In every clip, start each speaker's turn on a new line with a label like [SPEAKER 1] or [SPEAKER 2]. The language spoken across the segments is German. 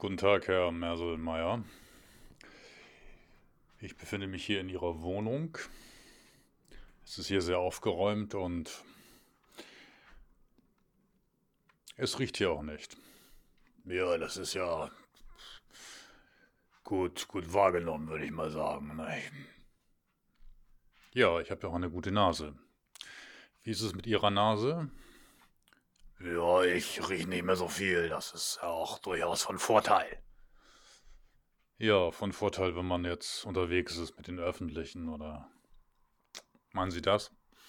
[SPEAKER 1] Guten Tag, Herr Merselmeier. Ich befinde mich hier in Ihrer Wohnung. Es ist hier sehr aufgeräumt und es riecht hier auch nicht.
[SPEAKER 2] Ja, das ist ja gut wahrgenommen, würde ich mal sagen. Ne?
[SPEAKER 1] Ja, ich habe ja auch eine gute Nase. Wie ist es mit Ihrer Nase?
[SPEAKER 2] Ja, ich rieche nicht mehr so viel. Das ist ja auch durchaus von Vorteil.
[SPEAKER 1] Ja, von Vorteil, wenn man jetzt unterwegs ist mit den Öffentlichen, oder meinen Sie das?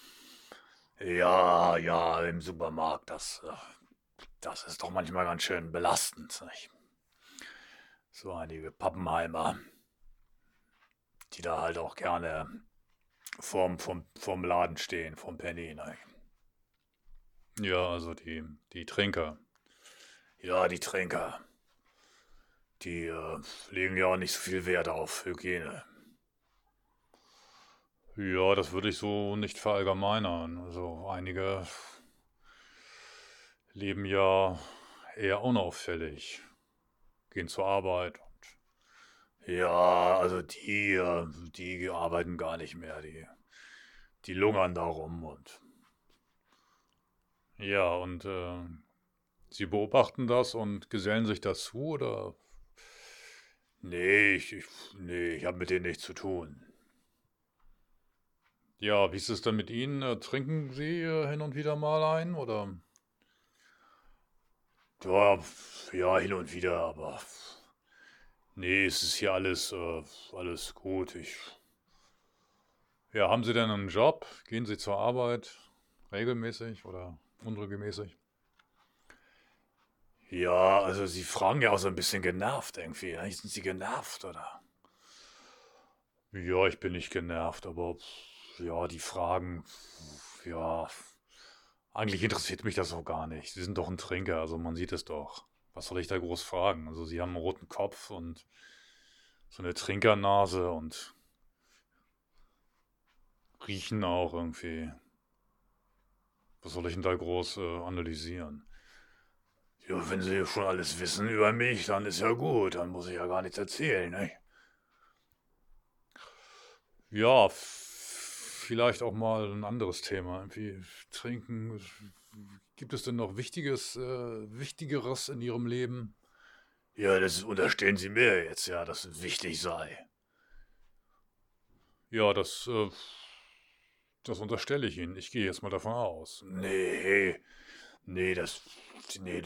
[SPEAKER 2] Ja, ja, im Supermarkt, das ist doch manchmal ganz schön belastend. Nicht? So einige Pappenheimer, die da halt auch gerne vorm Laden stehen, vorm Penny. Ne?
[SPEAKER 1] Ja, also die Trinker.
[SPEAKER 2] Ja, die Trinker, die legen ja auch nicht so viel Wert auf Hygiene.
[SPEAKER 1] Ja, das würde ich so nicht verallgemeinern. Also einige leben ja eher unauffällig, gehen zur Arbeit.
[SPEAKER 2] Ja, also die arbeiten gar nicht mehr. Die lungern da rum und
[SPEAKER 1] Ja, und Sie beobachten das und gesellen sich dazu, oder?
[SPEAKER 2] nee, ich habe mit denen nichts zu tun.
[SPEAKER 1] Ja, wie ist es denn mit Ihnen? Trinken Sie hin und wieder mal ein, oder?
[SPEAKER 2] Ja, ja, hin und wieder, aber nee, es ist hier alles gut.
[SPEAKER 1] Ja, haben Sie denn einen Job? Gehen Sie zur Arbeit regelmäßig oder unregelmäßig?
[SPEAKER 2] Ja, also sie fragen ja auch so ein bisschen genervt irgendwie. Ne? Sind sie genervt, oder?
[SPEAKER 1] Ja, ich bin nicht genervt, aber ja, die Fragen, ja, eigentlich interessiert mich das auch gar nicht. Sie sind doch ein Trinker, also man sieht es doch. Was soll ich da groß fragen? Also Sie haben einen roten Kopf und so eine Trinkernase und riechen auch irgendwie. Was soll ich denn da groß analysieren?
[SPEAKER 2] Ja, wenn sie schon alles wissen über mich, dann ist ja gut. Dann muss ich ja gar nichts erzählen, ne?
[SPEAKER 1] Ja, vielleicht auch mal ein anderes Thema. Irgendwie trinken. Gibt es denn noch Wichtigeres in Ihrem Leben?
[SPEAKER 2] Ja, das unterstellen sie mir jetzt, ja, dass es wichtig sei.
[SPEAKER 1] Ja, das unterstelle ich Ihnen. Ich gehe jetzt mal davon aus.
[SPEAKER 2] Nee, nee, nee,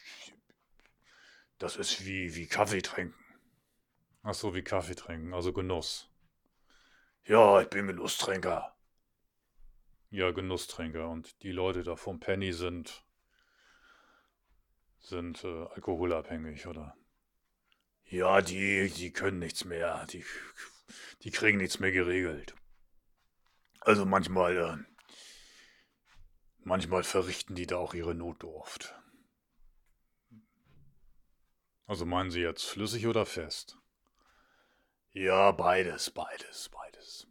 [SPEAKER 2] das ist wie Kaffee trinken.
[SPEAKER 1] Ach so, wie Kaffee trinken, also Genuss.
[SPEAKER 2] Ja, ich bin Genusstrinker.
[SPEAKER 1] Ja, Genusstrinker. Und die Leute da vom Penny sind alkoholabhängig, oder?
[SPEAKER 2] Ja, die können nichts mehr. Die kriegen nichts mehr geregelt. Also manchmal verrichten die da auch ihre Notdurft.
[SPEAKER 1] Also meinen Sie jetzt flüssig oder fest?
[SPEAKER 2] Ja, beides.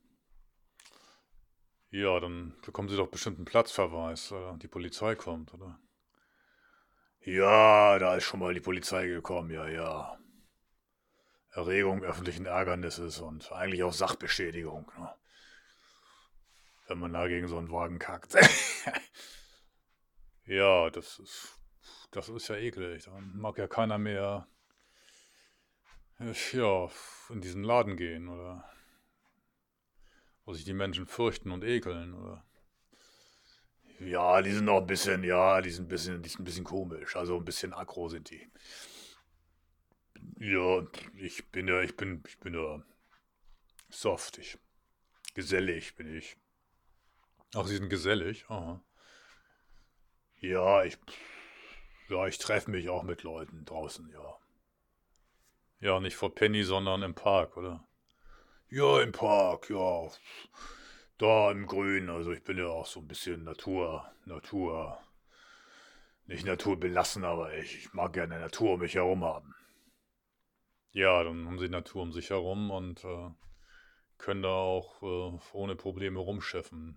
[SPEAKER 1] Ja, dann bekommen Sie doch bestimmt einen Platzverweis, die Polizei kommt, oder?
[SPEAKER 2] Ja, da ist schon mal die Polizei gekommen, ja, ja. Erregung öffentlichen Ärgernisses und eigentlich auch Sachbeschädigung, ne? Wenn man da gegen so einen Wagen kackt.
[SPEAKER 1] Ja, das ist ja eklig. Dann mag ja keiner mehr, ja, in diesen Laden gehen, oder? Wo sich die Menschen fürchten und ekeln, oder?
[SPEAKER 2] Ja, die sind auch ein bisschen, ja, die sind ein bisschen komisch. Also ein bisschen aggro sind die. Ja, ich bin ja soft, gesellig bin ich.
[SPEAKER 1] Ach, Sie sind gesellig? Aha.
[SPEAKER 2] Ja, ich treffe mich auch mit Leuten draußen, ja.
[SPEAKER 1] Ja, nicht vor Penny, sondern im Park, oder?
[SPEAKER 2] Ja, im Park, ja. Da im Grün, also ich bin ja auch so ein bisschen nicht naturbelassen, aber ich mag gerne Natur um mich herum haben.
[SPEAKER 1] Ja, dann haben Sie Natur um sich herum und können da auch ohne Probleme rumschiffen.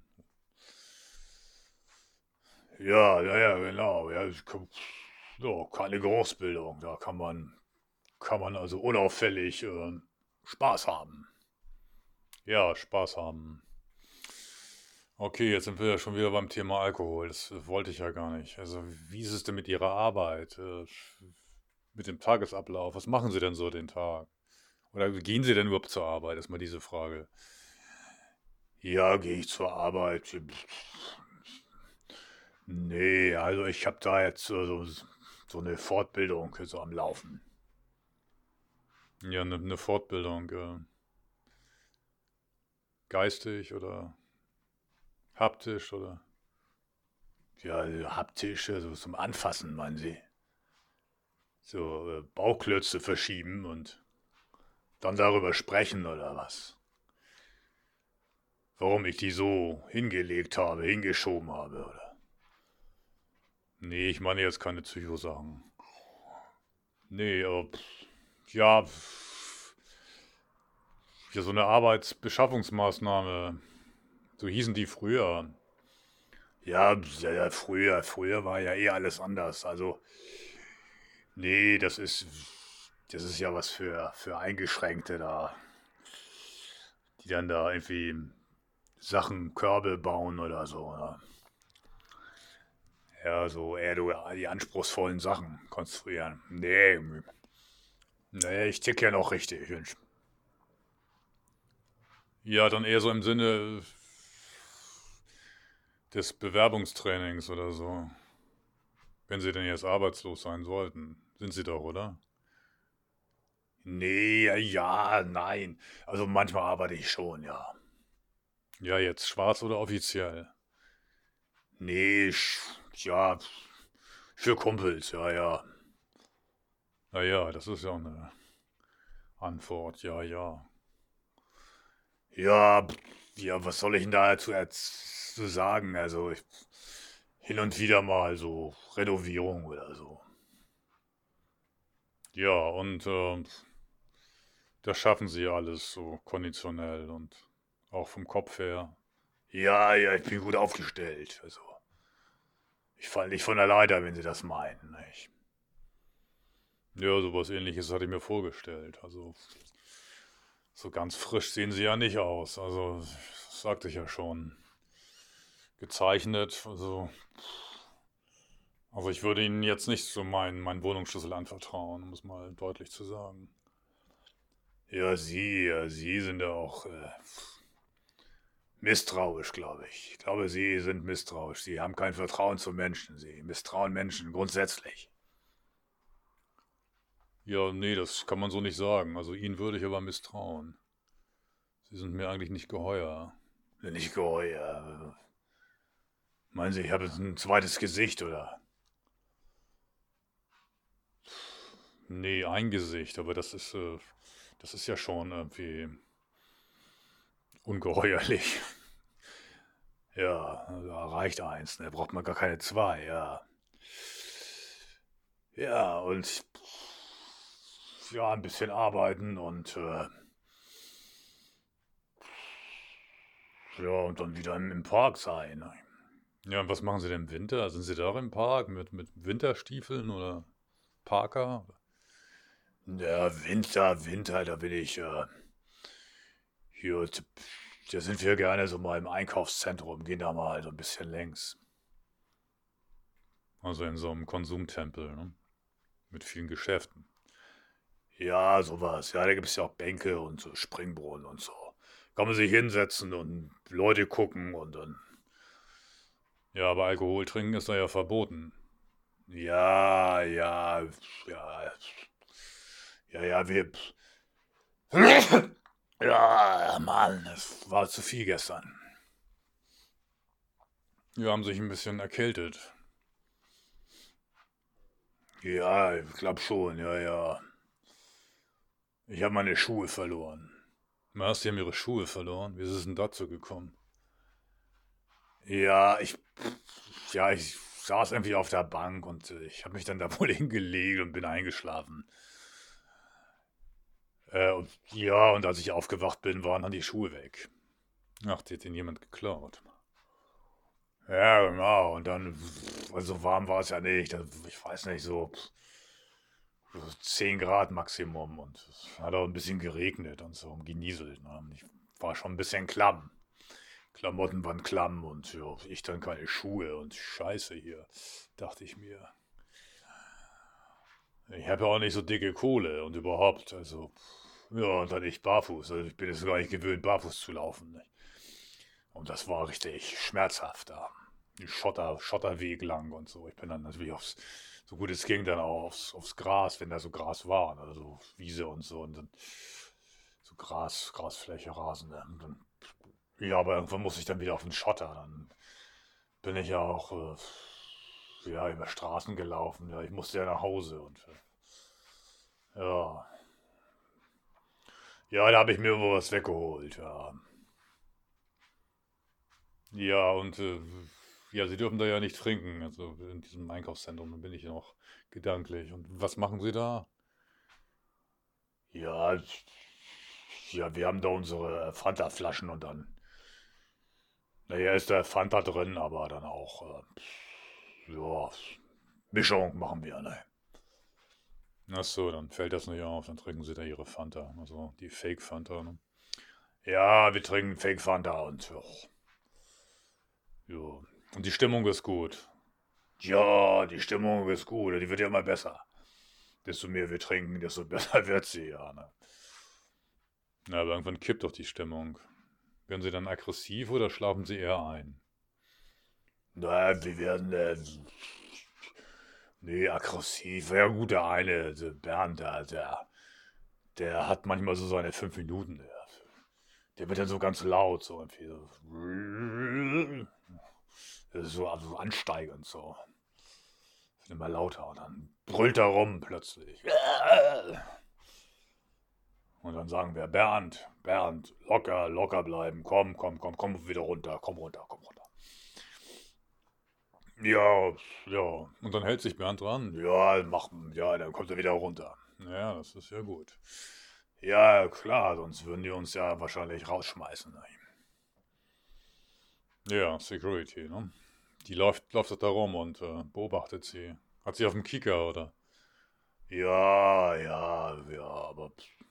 [SPEAKER 2] Ja, ja, ja, genau. Ja, keine Großbildung. Da kann man kann man also unauffällig Spaß haben.
[SPEAKER 1] Ja, Spaß haben. Okay, jetzt sind wir ja schon wieder beim Thema Alkohol. Das wollte ich ja gar nicht. Also, wie ist es denn mit Ihrer Arbeit? Mit dem Tagesablauf? Was machen Sie denn so den Tag? Oder gehen Sie denn überhaupt zur Arbeit? Ist mal diese Frage.
[SPEAKER 2] Ja, gehe ich zur Arbeit? Nee, also ich habe da jetzt so eine Fortbildung so am Laufen.
[SPEAKER 1] Ja, eine Fortbildung. Geistig oder haptisch oder?
[SPEAKER 2] Ja, haptisch, so zum Anfassen, meinen Sie? So Bauklötze verschieben und dann darüber sprechen oder was? Warum ich die so hingelegt habe, hingeschoben habe, oder?
[SPEAKER 1] Nee, ich meine jetzt keine Psychosachen. Nee, aber ja, ja, so eine Arbeitsbeschaffungsmaßnahme. So hießen die früher.
[SPEAKER 2] Ja, früher war ja eh alles anders. Also, nee, das ist ja was für Eingeschränkte da, die dann da irgendwie Sachen, Körbe bauen oder so. Oder? Ja, so eher die anspruchsvollen Sachen konstruieren. Nee, ich tick ja noch richtig.
[SPEAKER 1] Ja, dann eher so im Sinne des Bewerbungstrainings oder so. Wenn Sie denn jetzt arbeitslos sein sollten. Sind Sie doch, oder?
[SPEAKER 2] Nee, ja, nein. Also manchmal arbeite ich schon, ja.
[SPEAKER 1] Ja, jetzt schwarz oder offiziell?
[SPEAKER 2] Nee, ja, für Kumpels, ja, ja.
[SPEAKER 1] Naja, das ist ja auch eine Antwort. Ja, ja.
[SPEAKER 2] Ja, ja, was soll ich denn dazu jetzt zu sagen? Also hin und wieder mal so Renovierung oder so.
[SPEAKER 1] Ja, und das schaffen Sie alles so konditionell und auch vom Kopf her.
[SPEAKER 2] Ja, ich bin gut aufgestellt. Also ich falle nicht von der Leiter, wenn Sie das meinen. Nicht?
[SPEAKER 1] Ja, sowas ähnliches hatte ich mir vorgestellt. Also so ganz frisch sehen Sie ja nicht aus. Also, das sagte ich ja schon. Gezeichnet. Also ich würde Ihnen jetzt nicht so meinen Wohnungsschlüssel anvertrauen, um es mal deutlich zu sagen.
[SPEAKER 2] Ja, Sie sind ja auch misstrauisch, glaube ich. Ich glaube, Sie sind misstrauisch. Sie haben kein Vertrauen zu Menschen. Sie misstrauen Menschen grundsätzlich.
[SPEAKER 1] Ja, nee, das kann man so nicht sagen. Also Ihnen würde ich aber misstrauen. Sie sind mir eigentlich nicht geheuer.
[SPEAKER 2] Nicht geheuer. Meinen Sie, ich habe jetzt ein zweites Gesicht, oder?
[SPEAKER 1] Nee, ein Gesicht, aber das ist ja schon irgendwie ungeheuerlich.
[SPEAKER 2] Ja, da reicht eins, ne? Braucht man gar keine zwei, ja. Ja, und ja, ein bisschen arbeiten und ja, und dann wieder im Park sein. Ne?
[SPEAKER 1] Ja, und was machen Sie denn im Winter? Sind Sie da auch im Park mit Winterstiefeln oder Parker?
[SPEAKER 2] Ja, Winter, da bin ich hier, da sind wir gerne so mal im Einkaufszentrum, gehen da mal so ein bisschen längs.
[SPEAKER 1] Also in so einem Konsumtempel, ne? Mit vielen Geschäften.
[SPEAKER 2] Ja, sowas. Ja, da gibt es ja auch Bänke und so Springbrunnen und so. Kann man sich hinsetzen und Leute gucken und dann.
[SPEAKER 1] Ja, aber Alkohol trinken ist da ja verboten.
[SPEAKER 2] Ja, ja, wir. Ja, Mann, es war zu viel gestern.
[SPEAKER 1] Wir haben sich ein bisschen erkältet.
[SPEAKER 2] Ja, ich glaube schon, ja. Ich habe meine Schuhe verloren.
[SPEAKER 1] Was, Sie haben Ihre Schuhe verloren? Wie ist es denn dazu gekommen?
[SPEAKER 2] Ja, ich saß irgendwie auf der Bank und ich habe mich dann da wohl hingelegt und bin eingeschlafen. Und als ich aufgewacht bin, waren dann die Schuhe weg.
[SPEAKER 1] Ach, die hat Ihnen jemand geklaut.
[SPEAKER 2] Ja, genau. Und dann, also so warm war es ja nicht. Ich weiß nicht, so
[SPEAKER 1] so 10 Grad Maximum und es hat auch ein bisschen geregnet und so genieselt. Ne? Ich war schon ein bisschen klamm. Klamotten waren klamm und ja, ich dann keine Schuhe und Scheiße hier, dachte ich mir. Ich habe ja auch nicht so dicke Kohle und überhaupt, also, ja, und dann ich barfuß. Also ich bin es gar nicht gewöhnt, barfuß zu laufen. Ne? Und das war richtig schmerzhaft da. Die Schotterweg lang und so. Ich bin dann natürlich so gut es ging, dann auch aufs Gras, wenn da so Gras war, also Wiese und so. Und dann so Grasfläche, Rasen. Ne? Und dann, ja, aber irgendwann muss ich dann wieder auf den Schotter. Dann bin ich ja auch ja, über Straßen gelaufen. Ja, ich musste ja nach Hause und ja. Ja, da habe ich mir wohl was weggeholt, ja. Ja, und ja, Sie dürfen da ja nicht trinken. Also in diesem Einkaufszentrum, da bin ich noch gedanklich. Und was machen Sie da? Ja, ja, wir haben da unsere Fanta-Flaschen und dann, naja, ist da Fanta drin, aber dann auch, ja, Mischung machen wir, ne? Ach so, dann fällt das nicht auf, dann trinken Sie da Ihre Fanta, also die Fake-Fanta, ne? Ja, wir trinken Fake-Fanta und, ja, und die Stimmung ist gut. Ja, die Stimmung ist gut, die wird ja immer besser. Desto mehr wir trinken, desto besser wird sie, ja, ne? Na, aber irgendwann kippt doch die Stimmung. Werden Sie dann aggressiv oder schlafen Sie eher ein? Na, wir werden, nee, aggressiv. Ja gut, der eine, der Bernd, der hat manchmal so seine 5 Minuten. Der wird dann so ganz laut, so irgendwie so. Das ist so also ansteigend, so. Wird immer lauter und dann brüllt er rum plötzlich. Und dann sagen wir, Bernd, locker bleiben, komm wieder runter, komm runter. Ja, ja. Und dann hält sich Bernd dran. Ja, dann kommt er wieder runter. Ja, das ist ja gut. Ja, klar, sonst würden die uns ja wahrscheinlich rausschmeißen. Ne? Ja, Security, ne? Die läuft doch da rum und beobachtet sie. Hat sie auf dem Kieker, oder? Ja, aber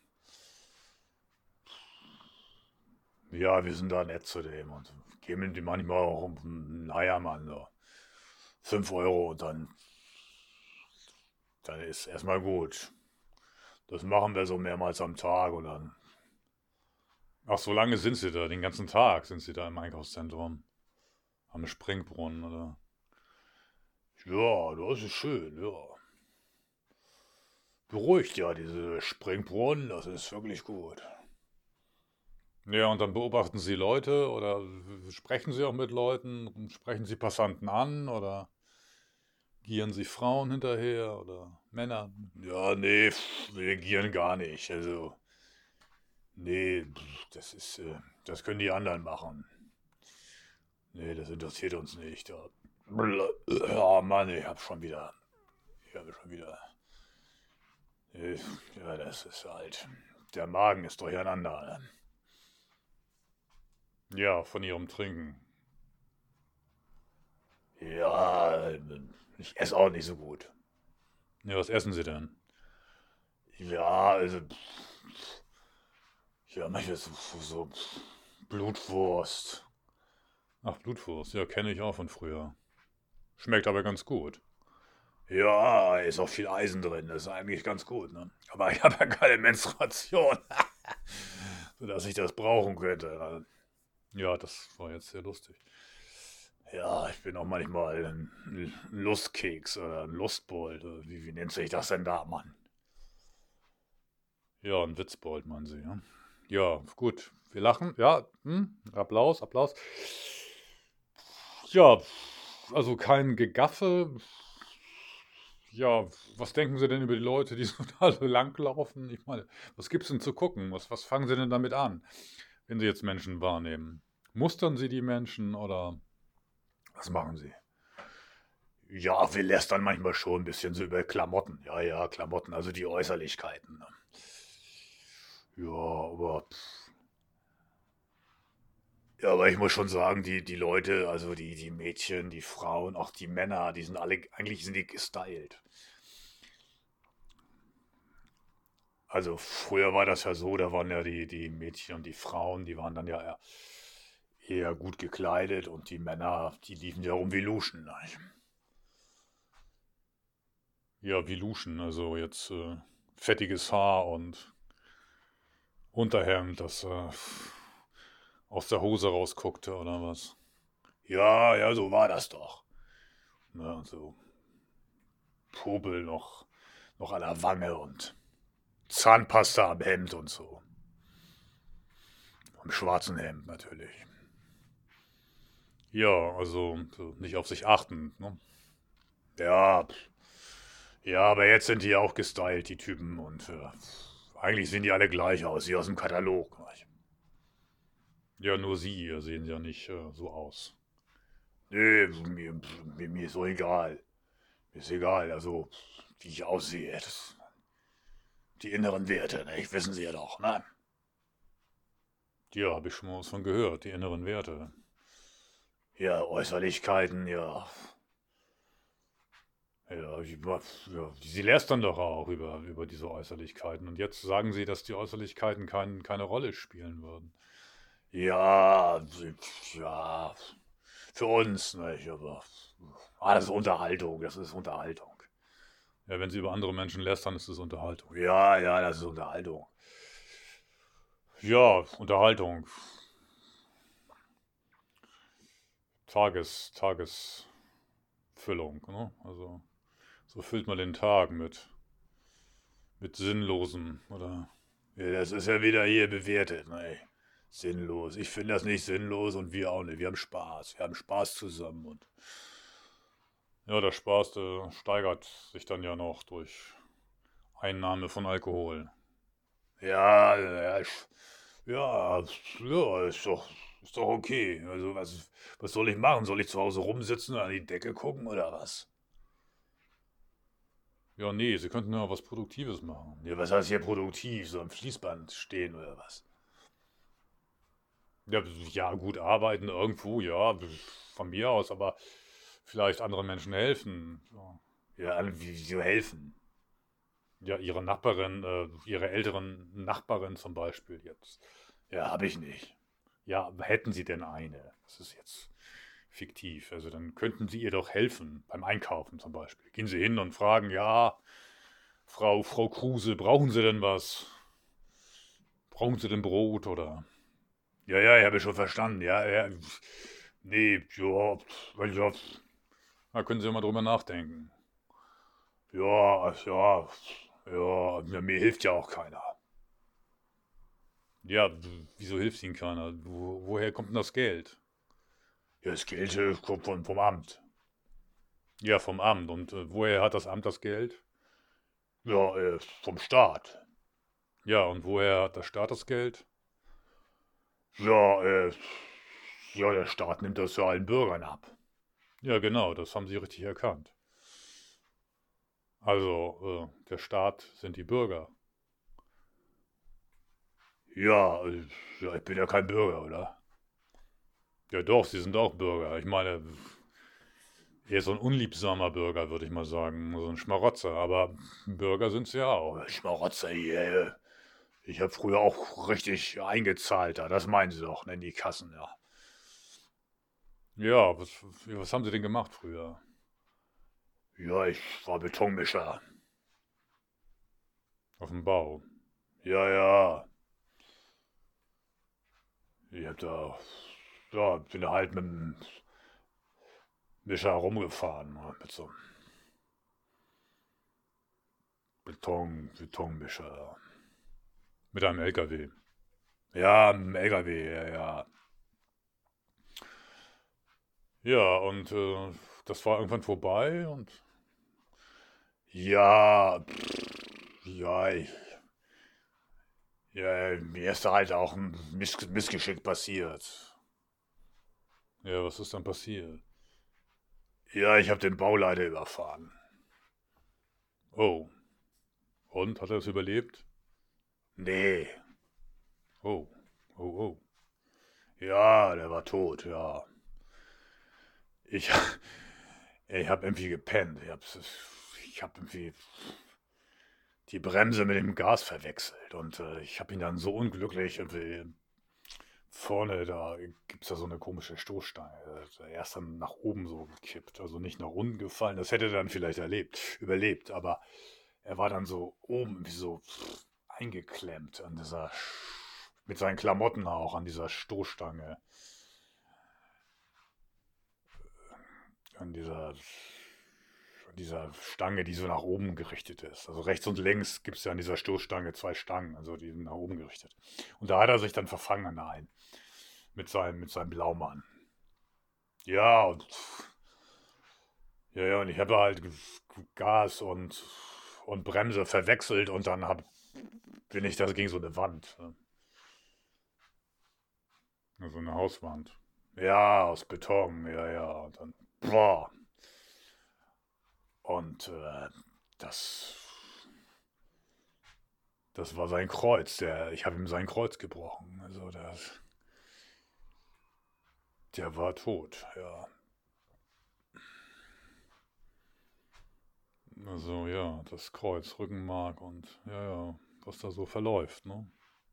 [SPEAKER 1] ja, wir sind da nett zu dem und geben die manchmal auch um einen Eiermann, so. 5 € und dann ist erstmal gut. Das machen wir so mehrmals am Tag und dann. Ach, so lange sind Sie da? Den ganzen Tag sind Sie da im Einkaufszentrum? Am Springbrunnen, oder? Ja, das ist schön, ja. Beruhigt ja, diese Springbrunnen, das ist wirklich gut. Ja, und dann beobachten Sie Leute oder sprechen Sie auch mit Leuten? Sprechen Sie Passanten an oder gieren Sie Frauen hinterher oder Männer? Ja, nee, wir gieren gar nicht. Also, nee, das können die anderen machen. Nee, das interessiert uns nicht. Ja, oh Mann, ich habe schon wieder, ja, das ist halt, der Magen ist durcheinander. Ne? Ja, von ihrem Trinken. Ja, ich esse auch nicht so gut. Ja, was essen Sie denn? Ja, also, ja, manchmal so Blutwurst. Ach, Blutwurst, ja, kenne ich auch von früher. Schmeckt aber ganz gut. Ja, ist auch viel Eisen drin, das ist eigentlich ganz gut, ne? Aber ich habe ja keine Menstruation, sodass ich das brauchen könnte. Ja, das war jetzt sehr lustig. Ja, ich bin auch manchmal ein Lustkeks oder ein Lustbold. Wie nennt sich das denn da, Mann? Ja, ein Witzbold, meinen Sie, ja? Ja, gut. Wir lachen. Ja, Applaus. Ja, also kein Gegaffe. Ja, was denken Sie denn über die Leute, die so da so langlaufen? Ich meine, was gibt's denn zu gucken? Was fangen Sie denn damit an, wenn Sie jetzt Menschen wahrnehmen? Mustern Sie die Menschen oder was machen Sie? Ja, wir lästern manchmal schon ein bisschen so über Klamotten. Ja, Klamotten, also die Äußerlichkeiten. Ne? Ja, aber ich muss schon sagen, die Leute, also die Mädchen, die Frauen, auch die Männer, die sind alle, eigentlich sind die gestylt.
[SPEAKER 2] Also früher war das ja so, da waren ja die Mädchen und die Frauen, die waren dann ja eher gut gekleidet und die Männer, die liefen ja rum wie Luschen. Ne?
[SPEAKER 1] Ja, wie Luschen, also jetzt fettiges Haar und Unterhemd, das aus der Hose rausguckte oder was.
[SPEAKER 2] Ja, ja, so war das doch.
[SPEAKER 1] Ne, so Popel noch an der Wange und
[SPEAKER 2] Zahnpasta am Hemd und so. Am schwarzen Hemd natürlich.
[SPEAKER 1] ja, also so nicht auf sich achten. Ne?
[SPEAKER 2] Ja, ja, aber jetzt sind die ja auch gestylt, die Typen. Und eigentlich sehen die alle gleich aus, wie aus dem Katalog. Nicht?
[SPEAKER 1] Ja, nur sie sehen ja nicht so aus.
[SPEAKER 2] Nee, mir ist so egal. Mir ist egal, also wie ich aussehe. Die inneren Werte, ne? Wissen Sie ja doch, ne?
[SPEAKER 1] Ja, habe ich schon mal was von gehört, die inneren Werte.
[SPEAKER 2] Ja, Äußerlichkeiten, ja. Ja,
[SPEAKER 1] Sie lästern doch auch über diese Äußerlichkeiten. Und jetzt sagen Sie, dass die Äußerlichkeiten keine Rolle spielen würden.
[SPEAKER 2] ja, ja, für uns, nicht? Aber das ist Unterhaltung, das ist Unterhaltung.
[SPEAKER 1] Ja, wenn Sie über andere Menschen lästern, ist es Unterhaltung.
[SPEAKER 2] Ja, ja, das ist Unterhaltung.
[SPEAKER 1] Ja, Unterhaltung. Tagesfüllung, ne? Also so füllt man den Tag mit Sinnlosem oder.
[SPEAKER 2] Ja, das ist ja wieder hier bewertet, ne? Sinnlos. Ich finde das nicht sinnlos und wir auch nicht. Wir haben Spaß. Wir haben Spaß zusammen und
[SPEAKER 1] Ja, der Spaß, der steigert sich dann ja noch durch Einnahme von Alkohol.
[SPEAKER 2] ja, ja, ja, ist doch okay. Also was soll ich machen? Soll ich zu Hause rumsitzen und an die Decke gucken oder was?
[SPEAKER 1] Ja, nee, Sie könnten ja was Produktives machen.
[SPEAKER 2] Ja, was heißt hier produktiv? So am Fließband stehen oder was?
[SPEAKER 1] Ja, ja, gut arbeiten irgendwo, ja, von mir aus, aber vielleicht anderen Menschen helfen. So.
[SPEAKER 2] Ja, wie so helfen.
[SPEAKER 1] Ja, ihre Nachbarin, ihre älteren Nachbarin zum Beispiel jetzt.
[SPEAKER 2] Ja, hab ich nicht.
[SPEAKER 1] Ja, hätten Sie denn eine? Das ist jetzt fiktiv. Also dann könnten Sie ihr doch helfen, beim Einkaufen zum Beispiel. Gehen Sie hin und fragen, ja, Frau Kruse, brauchen Sie denn was? Brauchen Sie denn Brot oder?
[SPEAKER 2] Ja, ja, ich habe schon verstanden. Ja, ja. Nee, ja, ja,
[SPEAKER 1] Da können Sie ja mal drüber nachdenken.
[SPEAKER 2] ja, mir hilft ja auch keiner.
[SPEAKER 1] Ja, wieso hilft Ihnen keiner? Woher kommt denn das Geld?
[SPEAKER 2] Ja, das Geld kommt vom Amt.
[SPEAKER 1] Ja, vom Amt. Und woher hat das Amt das Geld?
[SPEAKER 2] Ja, vom Staat.
[SPEAKER 1] Ja, und woher hat der Staat das Geld?
[SPEAKER 2] Ja, ja, der Staat nimmt das ja allen Bürgern ab.
[SPEAKER 1] Ja, genau, das haben Sie richtig erkannt. Also, der Staat sind die Bürger.
[SPEAKER 2] Ja, ja, ich bin ja kein Bürger, oder?
[SPEAKER 1] Ja, doch, Sie sind auch Bürger. Ich meine, eher so ein unliebsamer Bürger, würde ich mal sagen. So ein Schmarotzer. Aber Bürger sind Sie ja auch.
[SPEAKER 2] Schmarotzer hier. Ich habe früher auch richtig eingezahlt da. Das meinen Sie doch, ne, in die Kassen, ja.
[SPEAKER 1] Ja, was haben Sie denn gemacht früher?
[SPEAKER 2] Ja, ich war Betonmischer.
[SPEAKER 1] Auf dem Bau.
[SPEAKER 2] Ja, ja. Ich hab da, ja, bin halt mit dem Mischer rumgefahren, ne, mit so einem Betonmischer. Ja.
[SPEAKER 1] Mit einem LKW.
[SPEAKER 2] Ja, mit dem LKW, ja, ja.
[SPEAKER 1] Ja, und das war irgendwann vorbei und
[SPEAKER 2] Ja, ja, ja, mir ist da halt auch ein Missgeschick passiert.
[SPEAKER 1] ja, was ist dann passiert?
[SPEAKER 2] Ja, ich habe den Bauleiter überfahren.
[SPEAKER 1] Oh, und hat er es überlebt?
[SPEAKER 2] Nee,
[SPEAKER 1] Oh, oh, oh.
[SPEAKER 2] ja, der war tot, ja. Ich, ich habe irgendwie gepennt. Ich hab irgendwie die Bremse mit dem Gas verwechselt. Und ich habe ihn dann so unglücklich irgendwie vorne, da gibt es ja so eine komische Stoßstange. Er ist dann nach oben so gekippt, also nicht nach unten gefallen. Das hätte er dann vielleicht überlebt, aber er war dann so oben wie so eingeklemmt an mit seinen Klamotten auch an dieser Stoßstange, an dieser Stange, die so nach oben gerichtet ist. Also rechts und links gibt es ja an dieser Stoßstange zwei Stangen, also die sind nach oben gerichtet. Und da hat er sich dann verfangen an der einen mit seinem Blaumann. Ja, und ich habe halt Gas und Bremse verwechselt und dann bin ich da gegen so eine Wand. Also eine Hauswand. Ja, aus Beton, ja. Und dann, boah. Und das, das war sein Kreuz. Ich habe ihm sein Kreuz gebrochen. Also der war tot, ja. Also ja, das Kreuz, Rückenmark und ja, was da so verläuft, ne?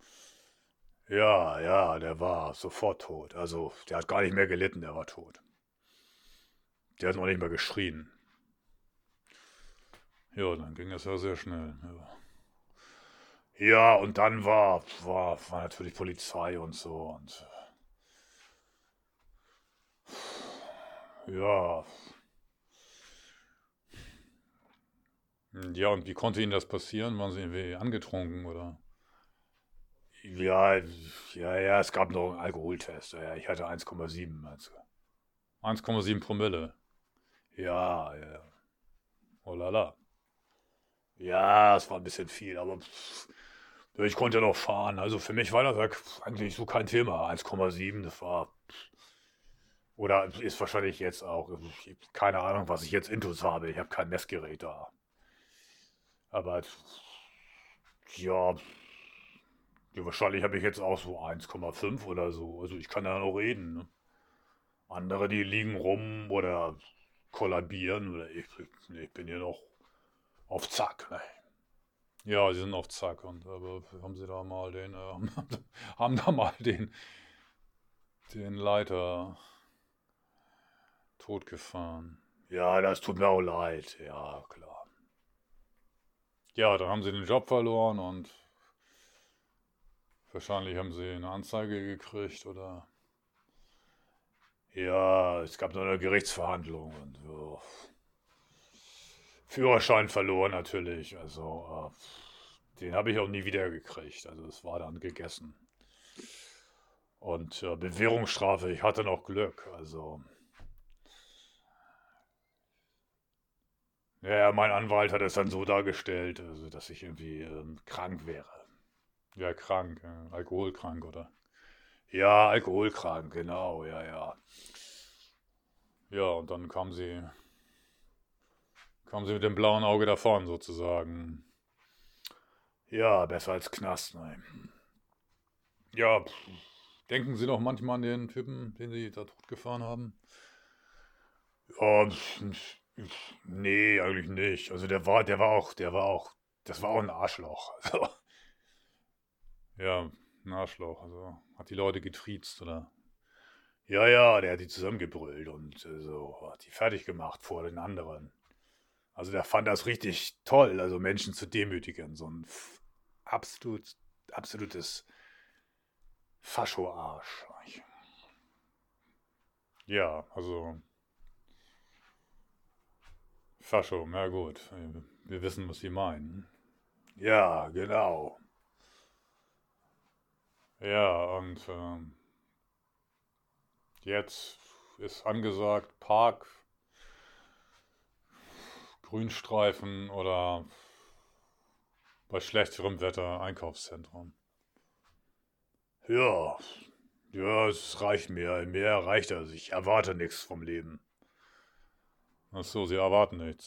[SPEAKER 2] Ja, der war sofort tot. Also, der hat gar nicht mehr gelitten, der war tot. Der hat noch nicht mehr geschrien. Ja, dann ging es ja sehr schnell. Ja, und dann war natürlich Polizei und so. Und ja, ja, und wie konnte Ihnen das passieren? Waren Sie irgendwie angetrunken oder? Ja, es gab noch einen Alkoholtest. Ja, ich hatte 1,7. Also. 1,7 Promille. Ja. Oh la la. Ja, es war ein bisschen viel, aber ich konnte noch fahren. Also für mich war das ja eigentlich so kein Thema. 1,7, das war. Oder ist wahrscheinlich jetzt auch. Ich hab keine Ahnung, was ich jetzt Intus habe. Ich habe kein Messgerät da. Aber ja, wahrscheinlich habe ich jetzt auch so 1,5 oder so. Also ich kann ja noch reden. Ne? Andere, die liegen rum oder kollabieren. Oder ich bin hier noch auf Zack. Ne? Ja, sie sind auf Zack. Aber haben sie da mal haben da mal den Leiter totgefahren. Ja, das tut mir auch leid. Ja, klar. Ja, dann haben sie den Job verloren und wahrscheinlich haben sie eine Anzeige gekriegt oder. Ja, es gab noch eine Gerichtsverhandlung und so. Führerschein verloren natürlich. Also, den habe ich auch nie wieder gekriegt. Also, es war dann gegessen. Und Bewährungsstrafe, ich hatte noch Glück. Also, ja, mein Anwalt hat es dann so dargestellt, also, dass ich irgendwie krank wäre. Ja, krank, alkoholkrank, oder? Ja, alkoholkrank, genau, ja. Ja, und dann kam sie mit dem blauen Auge davon, sozusagen. Ja, besser als Knast, nein. Ja, denken Sie noch manchmal an den Typen, den Sie da totgefahren haben? Ja, nee, eigentlich nicht. Also der war auch, das war auch ein Arschloch. Also, ja, ein Arschloch. Also hat die Leute getriezt, oder? Ja, der hat die zusammengebrüllt und so hat die fertig gemacht vor den anderen. Also der fand das richtig toll, also Menschen zu demütigen. So ein absolutes Fascho-Arsch. Ja, also Fascho, na gut. Wir wissen, was Sie meinen. Ja, genau. Ja, und jetzt ist angesagt Park, Grünstreifen oder bei schlechterem Wetter Einkaufszentrum. Ja, es reicht mir. Mehr reicht also. Ich erwarte nichts vom Leben. Ach so, Sie erwarten nichts.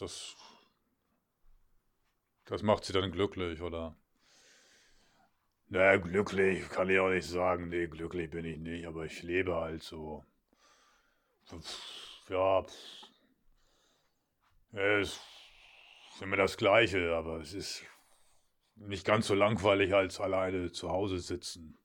[SPEAKER 2] Das macht Sie dann glücklich, oder? Naja, glücklich kann ich auch nicht sagen. Nee, glücklich bin ich nicht, aber ich lebe halt so. Ja, es ist immer das Gleiche, aber es ist
[SPEAKER 1] nicht ganz so langweilig als alleine zu Hause sitzen.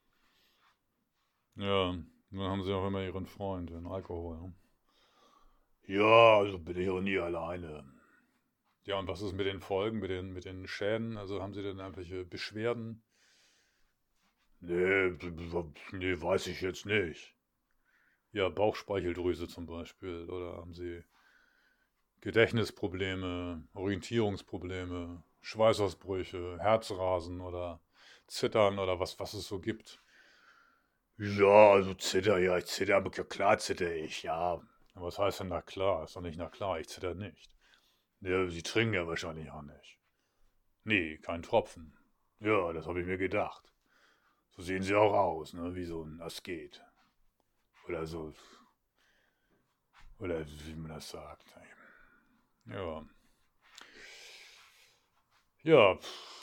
[SPEAKER 1] Ja, dann haben sie auch immer ihren Freund, den Alkohol. Ne?
[SPEAKER 2] Ja, also bin ich auch nie alleine.
[SPEAKER 1] Ja, und was ist mit den Folgen, mit den Schäden? Also haben sie denn irgendwelche Beschwerden?
[SPEAKER 2] Nee, nee, weiß ich jetzt nicht.
[SPEAKER 1] Ja, Bauchspeicheldrüse zum Beispiel. Oder haben sie Gedächtnisprobleme, Orientierungsprobleme, Schweißausbrüche, Herzrasen oder Zittern oder was es so gibt?
[SPEAKER 2] Ja, also ich zitter, aber klar zitter ich, ja.
[SPEAKER 1] Was heißt denn na klar? Ist doch nicht na klar, ich zitter nicht.
[SPEAKER 2] Ja, Sie trinken ja wahrscheinlich auch nicht.
[SPEAKER 1] Nee, kein Tropfen.
[SPEAKER 2] Ja, das habe ich mir gedacht. So sehen Sie auch aus, ne, wie so ein Asket. Oder so, oder wie man das sagt.
[SPEAKER 1] Ja. Ja.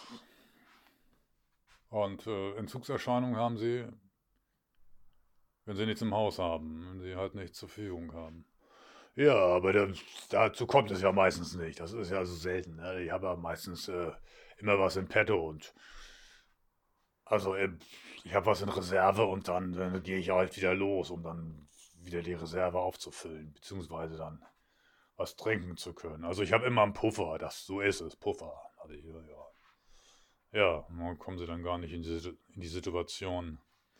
[SPEAKER 1] Und Entzugserscheinungen haben sie, wenn sie nichts im Haus haben, wenn sie halt nichts zur Verfügung haben.
[SPEAKER 2] Ja, aber dazu kommt es ja meistens nicht. Das ist ja so selten. Ne? Ich habe ja meistens immer was in petto und also ich habe was in Reserve und dann gehe ich halt wieder los, um dann wieder die Reserve aufzufüllen, beziehungsweise dann was trinken zu können. Also ich habe immer einen Puffer, so ist es, Puffer. Also, ja, ja.
[SPEAKER 1] Ja, dann kommen sie dann gar nicht in die Situation,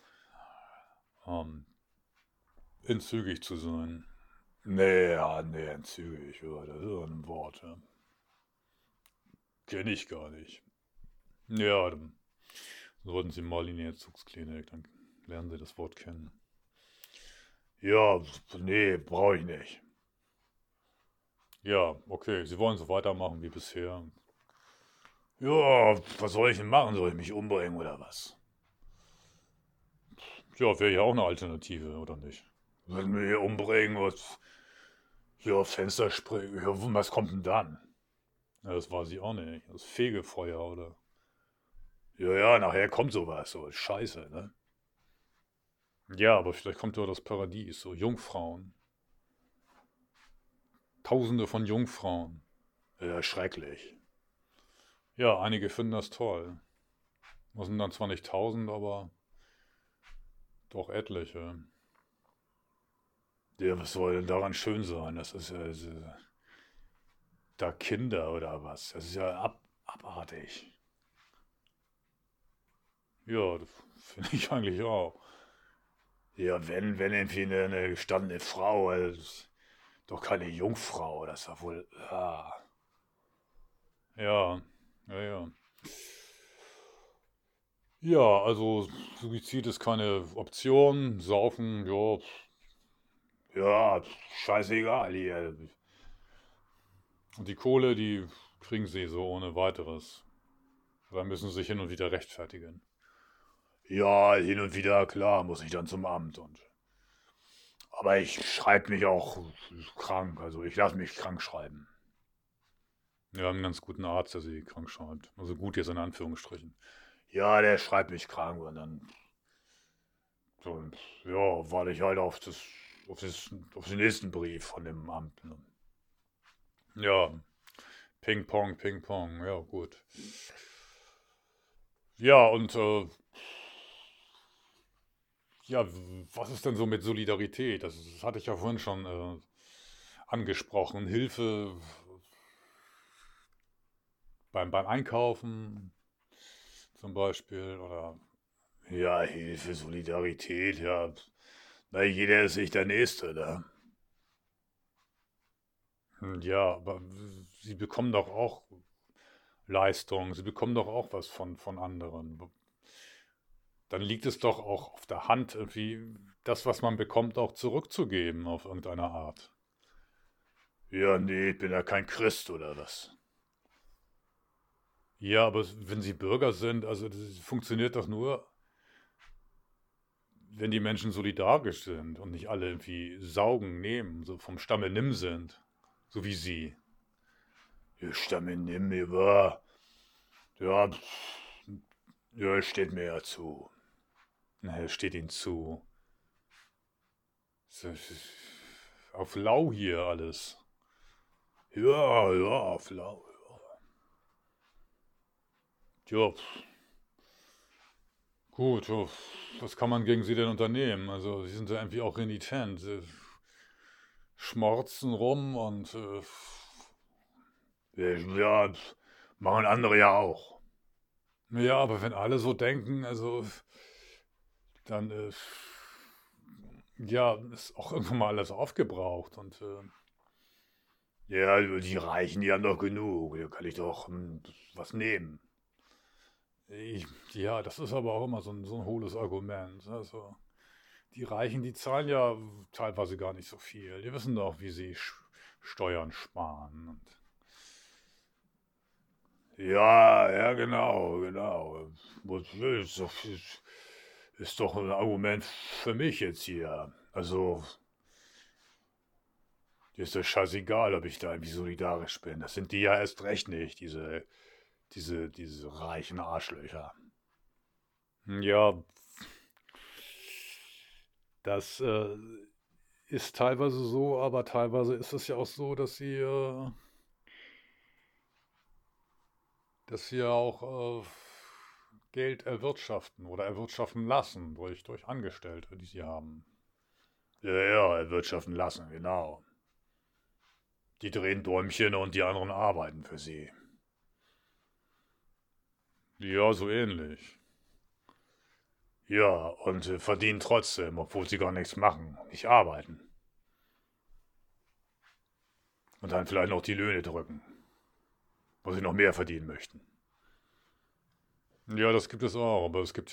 [SPEAKER 1] entzügig zu sein.
[SPEAKER 2] Nee, ja, nee, entzügig, ja, das ist so ein Wort. Ja.
[SPEAKER 1] Kenne ich gar nicht. Ja, dann sollten Sie mal in die Entzugsklinik, dann lernen Sie das Wort kennen.
[SPEAKER 2] Ja, nee, brauche ich nicht.
[SPEAKER 1] Ja, okay, Sie wollen so weitermachen wie bisher.
[SPEAKER 2] Ja, was soll ich denn machen? Soll ich mich umbringen oder was?
[SPEAKER 1] Ja, wäre ja auch eine Alternative, oder nicht?
[SPEAKER 2] Wenn wir hier umbringen und hier aufs Fenster springen, ja, was kommt denn dann?
[SPEAKER 1] Ja, das weiß ich auch nicht. Das Fegefeuer, oder?
[SPEAKER 2] Ja, ja, nachher kommt sowas, so Scheiße, ne?
[SPEAKER 1] Ja, aber vielleicht kommt ja das Paradies, so Jungfrauen. Tausende von Jungfrauen.
[SPEAKER 2] Ja, schrecklich.
[SPEAKER 1] Ja, einige finden das toll. Das sind dann zwar nicht tausend, aber doch etliche.
[SPEAKER 2] Ja, was soll denn daran schön sein? Das ist ja da Kinder oder was? Das ist ja abartig.
[SPEAKER 1] Ja, das finde ich eigentlich auch.
[SPEAKER 2] Ja, wenn irgendwie eine gestandene Frau, also, das ist doch keine Jungfrau, das ist doch wohl, ah.
[SPEAKER 1] Ja, ja, ja. Ja, also Suizid ist keine Option. Saufen, ja,
[SPEAKER 2] Ja, scheißegal hier.
[SPEAKER 1] und die Kohle, die kriegen sie so ohne weiteres. Da müssen sie sich hin und wieder rechtfertigen.
[SPEAKER 2] Ja, hin und wieder, klar, muss ich dann zum Amt und. Aber ich schreibe mich auch krank, also ich lasse mich krank schreiben.
[SPEAKER 1] Wir haben einen ganz guten Arzt, der sie krank schreibt. Also gut jetzt in Anführungsstrichen.
[SPEAKER 2] Ja, der schreibt mich krank und dann, so, ja, warte ich halt auf den nächsten Brief von dem Amt. Ne?
[SPEAKER 1] Ja, Ping Pong, Ping Pong, ja gut. Ja, und ja, was ist denn so mit Solidarität? Das hatte ich ja vorhin schon angesprochen. Hilfe beim Einkaufen zum Beispiel oder
[SPEAKER 2] Ja, Hilfe, Solidarität, ja. Na, jeder ist sich der Nächste, ne?
[SPEAKER 1] ja, aber sie bekommen doch auch Leistung, sie bekommen doch auch was von anderen. Dann liegt es doch auch auf der Hand, irgendwie das, was man bekommt, auch zurückzugeben auf irgendeine Art.
[SPEAKER 2] Ja, nee, ich bin ja kein Christ oder was.
[SPEAKER 1] Ja, aber wenn sie Bürger sind, also das funktioniert doch nur, wenn die Menschen solidarisch sind und nicht alle irgendwie saugen, nehmen, so vom Stamme nimm sind, so wie sie.
[SPEAKER 2] Ich stamme nimm mir, war. Ja, ja, steht mir ja zu.
[SPEAKER 1] Na, steht ihnen zu. Das ist auf lau hier alles.
[SPEAKER 2] Ja, ja, flau.
[SPEAKER 1] Ja, gut, ja, was kann man gegen sie denn unternehmen? Also, sie sind ja irgendwie auch renitent. Sie schmorzen rum und
[SPEAKER 2] Ja, machen andere ja auch.
[SPEAKER 1] ja, aber wenn alle so denken, also dann ja, ist auch irgendwann mal alles aufgebraucht und
[SPEAKER 2] Ja, die Reichen, die haben doch genug. Da kann ich doch was nehmen.
[SPEAKER 1] ja, das ist aber auch immer so ein hohles Argument. Also, die Reichen, die zahlen ja teilweise gar nicht so viel. Die wissen doch, wie sie Steuern sparen. Und
[SPEAKER 2] Ja, ja, genau, genau. Ist doch ein Argument für mich jetzt hier. Also, dir ist das scheißegal, ob ich da irgendwie solidarisch bin. Das sind die ja erst recht nicht, diese reichen Arschlöcher.
[SPEAKER 1] ja, das ist teilweise so, aber teilweise ist es ja auch so, dass sie ja auch Geld erwirtschaften oder erwirtschaften lassen durch Angestellte, die sie haben.
[SPEAKER 2] Ja, ja, erwirtschaften lassen, genau. Die drehen Däumchen und die anderen arbeiten für sie.
[SPEAKER 1] Ja, so ähnlich.
[SPEAKER 2] Ja, und verdienen trotzdem, obwohl sie gar nichts machen, nicht arbeiten. Und dann vielleicht noch die Löhne drücken, wo sie noch mehr verdienen möchten.
[SPEAKER 1] Ja, das gibt es auch, aber es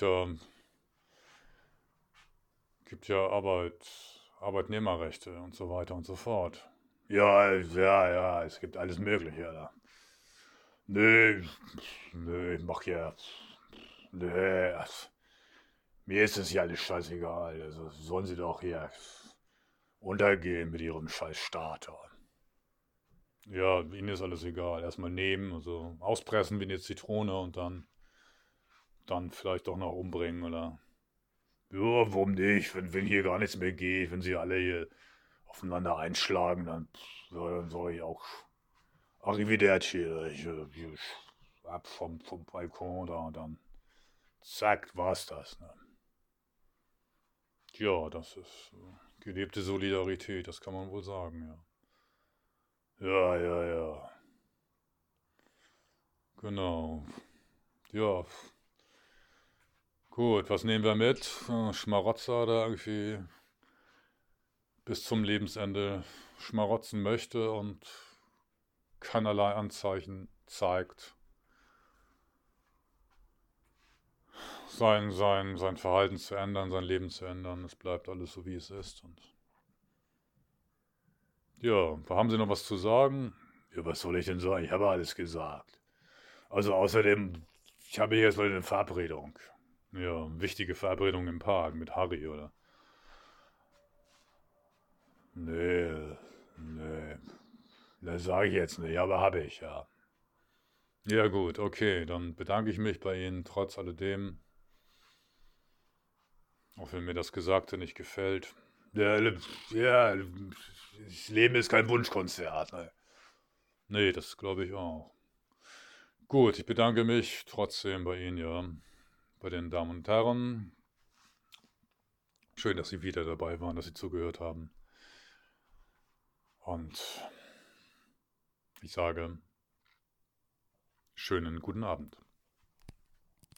[SPEAKER 1] gibt ja Arbeitnehmerrechte und so weiter und so fort.
[SPEAKER 2] Ja, ja, ja, es gibt alles Mögliche. Da. Nö, nö, ich mach ja. Nö, mir ist das ja alles scheißegal. Also sollen sie doch hier untergehen mit ihrem scheiß Staat.
[SPEAKER 1] Ja, ihnen ist alles egal. Erstmal nehmen, also auspressen wie eine Zitrone und dann vielleicht doch noch umbringen oder.
[SPEAKER 2] Ja, warum nicht? Wenn hier gar nichts mehr geht, wenn sie alle hier aufeinander einschlagen, dann soll ich auch Arrivederci. Ich ab vom Balkon da und dann zack, war's das. Ne?
[SPEAKER 1] Ja, das ist gelebte Solidarität, das kann man wohl sagen, ja.
[SPEAKER 2] Ja, ja, ja.
[SPEAKER 1] Genau. Ja, gut, was nehmen wir mit? Schmarotzer, der irgendwie bis zum Lebensende schmarotzen möchte und keinerlei Anzeichen zeigt, sein Verhalten zu ändern, sein Leben zu ändern. Es bleibt alles so, wie es ist. Und ja, haben Sie noch was zu sagen?
[SPEAKER 2] Ja, was soll ich denn sagen? Ich habe alles gesagt. Also außerdem, ich habe jetzt noch eine Verabredung.
[SPEAKER 1] Ja, wichtige Verabredung im Park mit Harry, oder?
[SPEAKER 2] Nee, nee, das sage ich jetzt nicht, aber habe ich, ja.
[SPEAKER 1] Ja, gut, okay, dann bedanke ich mich bei Ihnen trotz alledem, auch wenn mir das Gesagte nicht gefällt.
[SPEAKER 2] Ja, ja, das Leben ist kein Wunschkonzert. Ne?
[SPEAKER 1] Nee, das glaube ich auch. Gut, ich bedanke mich trotzdem bei Ihnen, ja, bei den Damen und Herren. Schön, dass Sie wieder dabei waren, dass Sie zugehört haben. Und ich sage, schönen guten Abend.